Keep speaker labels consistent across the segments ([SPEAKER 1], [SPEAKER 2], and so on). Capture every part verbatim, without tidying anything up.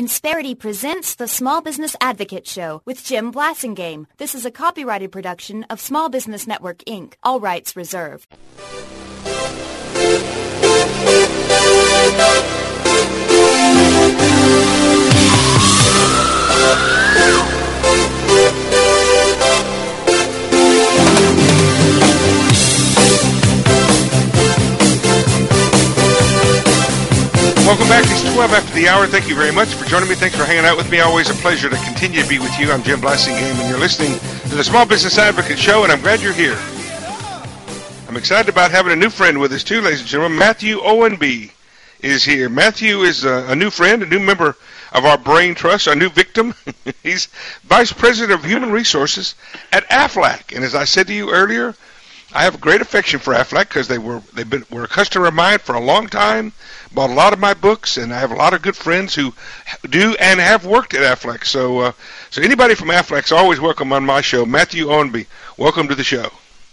[SPEAKER 1] Insperity presents the Small Business Advocate Show with Jim Blasingame. This is a copyrighted production of Small Business Network, Incorporated. All rights reserved.
[SPEAKER 2] Welcome back. It's twelve after the hour. Thank you very much for joining me. Thanks for hanging out with me. Always a pleasure to continue to be with you. I'm Jim Blasingame, and you're listening to the Small Business Advocate Show, and I'm glad you're here. I'm excited about having a new friend with us, too, ladies and gentlemen. Matthew Owenby is here. Matthew is a, a new friend, a new member of our Brain Trust, our new victim. He's Vice President of Human Resources at Aflac. And as I said to you earlier, I have a great affection for Aflac because they were they've been were a customer of mine for a long time, bought a lot of my books, and I have a lot of good friends who do and have worked at Aflac. So, uh, so anybody from Aflac is always welcome on my show. Matthew Owenby, welcome to the show.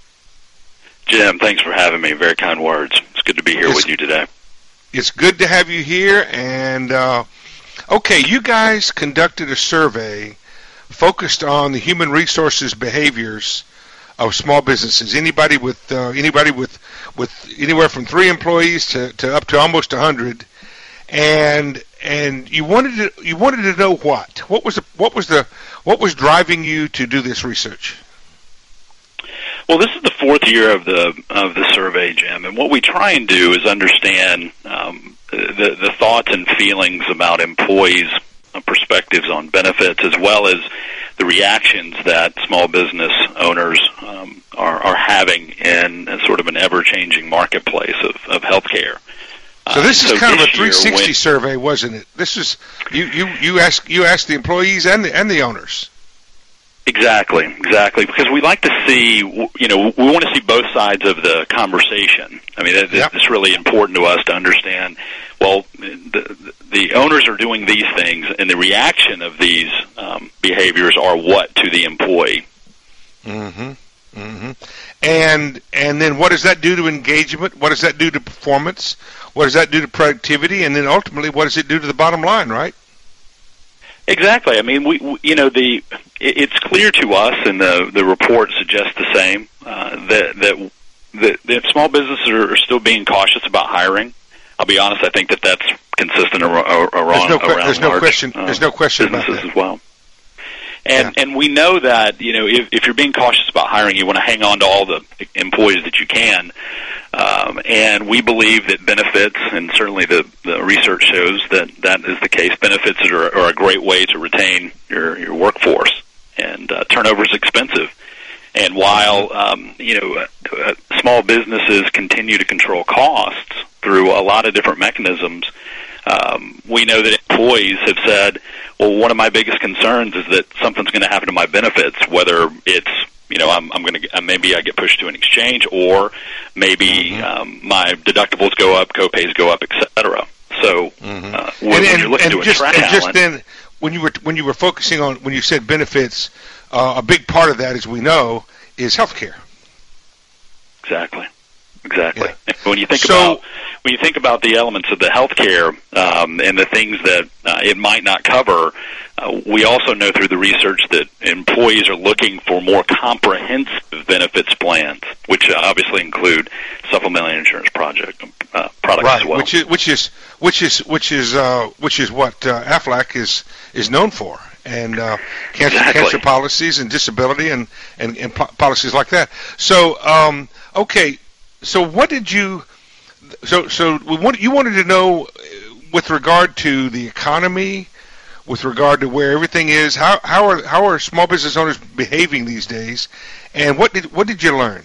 [SPEAKER 3] Jim, thanks for having me. Very kind words. It's good to be here
[SPEAKER 2] it's,
[SPEAKER 3] with you today.
[SPEAKER 2] It's good to have you here. And uh, okay, you guys conducted a survey focused on the human resources behaviors of small businesses. Anybody with uh, anybody with with anywhere from three employees to, to up to almost a hundred, and and you wanted to you wanted to know what what was the what was the what was driving you to do this research?
[SPEAKER 3] Well, this is the fourth year of the of the survey, Jim, and what we try and do is understand um, the the thoughts and feelings about employees' perspectives on benefits, as well as the reactions that small business owners um, are, are having in a sort of an ever-changing marketplace of, of healthcare.
[SPEAKER 2] So this
[SPEAKER 3] uh,
[SPEAKER 2] is
[SPEAKER 3] so
[SPEAKER 2] kind
[SPEAKER 3] this
[SPEAKER 2] of a three sixty
[SPEAKER 3] when,
[SPEAKER 2] survey, wasn't it? This is you you you ask you ask the employees and the and the owners.
[SPEAKER 3] Exactly, exactly. Because we like to see, you know, we want to see both sides of the conversation. I mean, it, yep. it's really important to us to understand, well, the, the owners are doing these things, and the reaction of these um, behaviors are what to the employee.
[SPEAKER 2] Mm-hmm. Mm-hmm. And, and then what does that do to engagement? What does that do to performance? What does that do to productivity? And then ultimately, what does it do to the bottom line, right?
[SPEAKER 3] Exactly. I mean, we, we you know, the it, it's clear to us, and the the report suggests the same, uh, that that that, that small businesses are, are still being cautious about hiring. I'll be honest; I think that that's consistent around
[SPEAKER 2] there's no, around
[SPEAKER 3] there's
[SPEAKER 2] no
[SPEAKER 3] large,
[SPEAKER 2] question.
[SPEAKER 3] Uh,
[SPEAKER 2] there's no question
[SPEAKER 3] businesses
[SPEAKER 2] about that.
[SPEAKER 3] as well. And
[SPEAKER 2] yeah.
[SPEAKER 3] and we know that, you know, if, if you're being cautious about hiring, you want to hang on to all the employees that you can. Um, and we believe that benefits, and certainly the, the research shows that that is the case, benefits are, are a great way to retain your, your workforce. And uh, turnover is expensive. And while, um, you know, uh, small businesses continue to control costs through a lot of different mechanisms, um, we know that employees have said, well, one of my biggest concerns is that something's going to happen to my benefits, whether it's, you know, I'm, I'm going to maybe I get pushed to an exchange, or maybe mm-hmm. um, my deductibles go up, co-pays go up, et cetera. So
[SPEAKER 2] mm-hmm.
[SPEAKER 3] uh, when, and, when you're looking
[SPEAKER 2] and
[SPEAKER 3] to
[SPEAKER 2] just,
[SPEAKER 3] attract
[SPEAKER 2] and
[SPEAKER 3] talent,
[SPEAKER 2] just then, when you were when you were focusing on when you said benefits, uh, a big part of that, as we know, is healthcare.
[SPEAKER 3] Exactly. Exactly.
[SPEAKER 2] Yeah.
[SPEAKER 3] When you think
[SPEAKER 2] so,
[SPEAKER 3] about when you think about the elements of the healthcare um, and the things that uh, it might not cover, uh, we also know through the research that employees are looking for more comprehensive benefits plans, which obviously include supplemental insurance project uh, products
[SPEAKER 2] right,
[SPEAKER 3] as well.
[SPEAKER 2] Which is which is which is which is uh, which is what uh, Aflac is is known for. And uh, cancer,
[SPEAKER 3] exactly.
[SPEAKER 2] cancer policies and disability and, and, and po- policies like that. So, um, okay, so what did you? So, so we want, you wanted to know with regard to the economy, with regard to where everything is. How how are how are small business owners behaving these days? And what did what did you learn?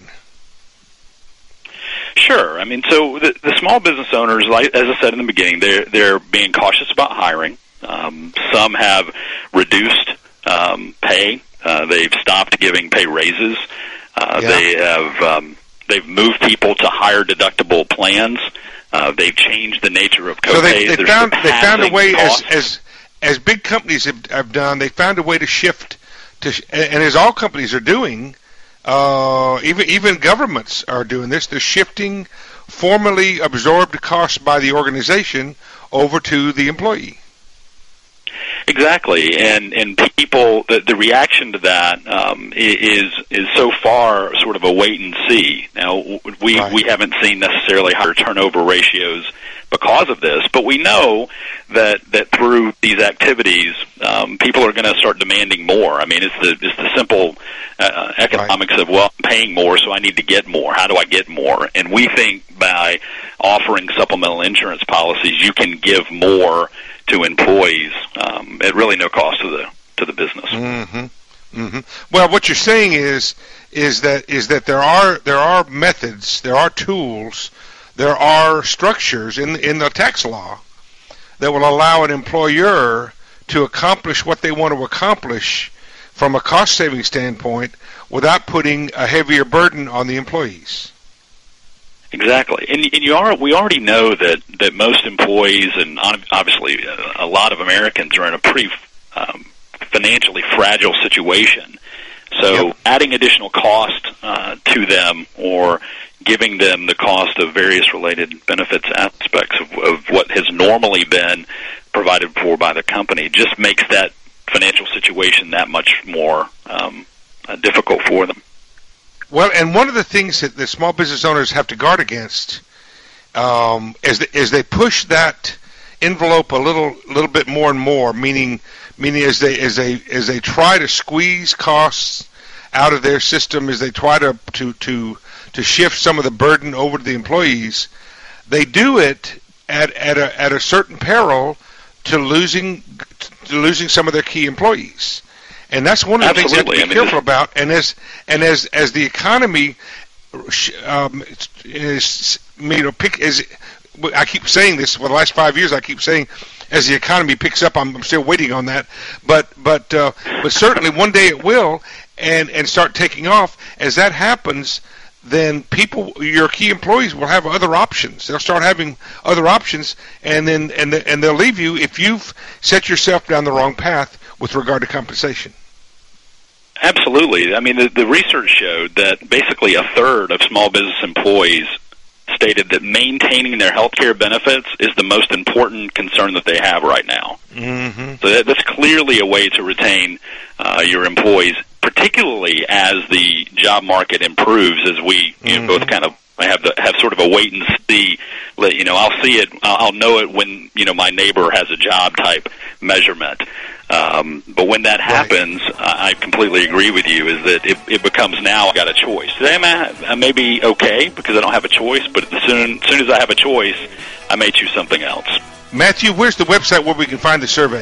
[SPEAKER 3] Sure. I mean, so the, the small business owners, like as I said in the beginning, they're they're being cautious about hiring. Um, some have reduced um, pay. Uh, they've stopped giving pay raises. Uh,
[SPEAKER 2] yeah.
[SPEAKER 3] They have um, they've moved people to higher deductible plans. Uh, they've changed the nature of co-pays.
[SPEAKER 2] So they, they found they found a way as,
[SPEAKER 3] costs.
[SPEAKER 2] as as big companies have, have done. They found a way to shift to, and as all companies are doing, uh, even even governments are doing this. They're shifting formerly absorbed costs by the organization over to the employee.
[SPEAKER 3] Exactly, and and people, the, the reaction to that um, is is so far sort of a wait and see. Now we right. we haven't seen necessarily higher turnover ratios because of this, but we know that that through these activities, um, people are going to start demanding more. I mean, it's the it's the simple uh, economics right. of, well, I'm paying more, so I need to get more. How do I get more? And we think by offering supplemental insurance policies, you can give more to employees um, at really no cost to the to the business.
[SPEAKER 2] Mm-hmm. Mm-hmm. Well, what you're saying is is that is that there are there are methods, there are tools, there are structures in in the tax law that will allow an employer to accomplish what they want to accomplish from a cost saving standpoint without putting a heavier burden on the employees.
[SPEAKER 3] Exactly, and, and you are. We already know that, that most employees, and obviously a lot of Americans, are in a pretty um, financially fragile situation. So, yep. adding additional cost uh, to them, or giving them the cost of various related benefits aspects of, of what has normally been provided for by the company, just makes that financial situation that much more um, uh, difficult for them.
[SPEAKER 2] Well, and one of the things that the small business owners have to guard against um, is, the, is they push that envelope a little little bit more and more, meaning meaning as they as they as they try to squeeze costs out of their system, as they try to to to, to shift some of the burden over to the employees, they do it at at a at a certain peril to losing to losing some of their key employees. And that's one of the Absolutely. things you have to be I mean, careful about. And as and as as the economy um, is, you know, pick as I keep saying this for the last five years, I keep saying as the economy picks up, I'm, I'm still waiting on that. But but uh, but certainly one day it will, and and start taking off. As that happens, then people, your key employees, will have other options. They'll start having other options, and then and the, and they'll leave you if you've set yourself down the wrong path with regard to compensation.
[SPEAKER 3] Absolutely. I mean, the, the research showed that basically a third of small business employees stated that maintaining their health care benefits is the most important concern that they have right now. Mm-hmm. So that, that's clearly a way to retain uh, your employees, particularly as the job market improves, as we you mm-hmm. know, both kind of have the, have sort of a wait and see. You know, I'll see it, I'll know it when, you know, my neighbor has a job type measurement. Um, but when that happens, right. I completely agree with you, is that it, it becomes now I got a choice. Today I may, I may be okay because I don't have a choice, but as soon, as soon as I have a choice, I may choose something else.
[SPEAKER 2] Matthew, where's the website where we can find the survey?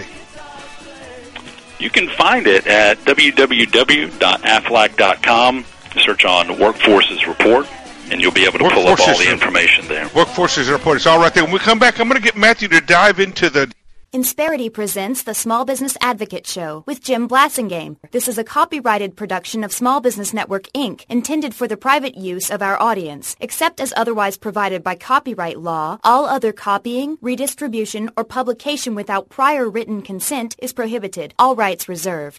[SPEAKER 3] You can find it at w w w dot aflac dot com. Search on Workforces Report, and you'll be able to pull up all the information there.
[SPEAKER 2] Workforces Report. It's all right there. When we come back, I'm going to get Matthew to dive into the...
[SPEAKER 1] Insperity presents the Small Business Advocate Show with Jim Blasingame. This is a copyrighted production of Small Business Network, Incorporated, intended for the private use of our audience. Except as otherwise provided by copyright law, all other copying, redistribution, or publication without prior written consent is prohibited. All rights reserved.